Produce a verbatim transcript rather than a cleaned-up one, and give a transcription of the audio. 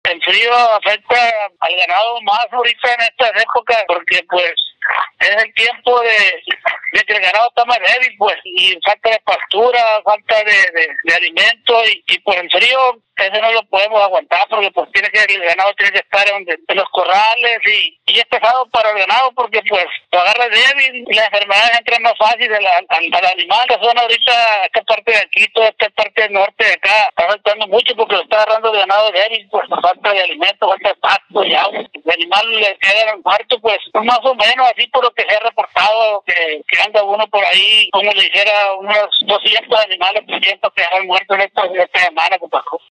El frío afecta al ganado más ahorita en estas épocas porque pues es el tiempo de, de que el ganado está más débil, pues, y falta de pastura, falta de, de, de alimento, y, y pues el frío, ese no lo podemos aguantar porque pues tiene que, el ganado tiene que estar en, en los corrales, y, y es pesado para el ganado porque pues lo agarra débil y las enfermedades entran más fácil al, al, al animal. La zona ahorita, esta parte de aquí, toda esta parte del norte de acá, está afectando mucho porque lo está agarrando de ganado débil, pues falta de alimento, falta de pasto y agua. El animal le queda muerto, pues más o menos así por lo que se ha reportado, que, que anda uno por ahí, como le dijera, unos doscientos animales, trescientos que han muerto en esta, esta semana que pasó.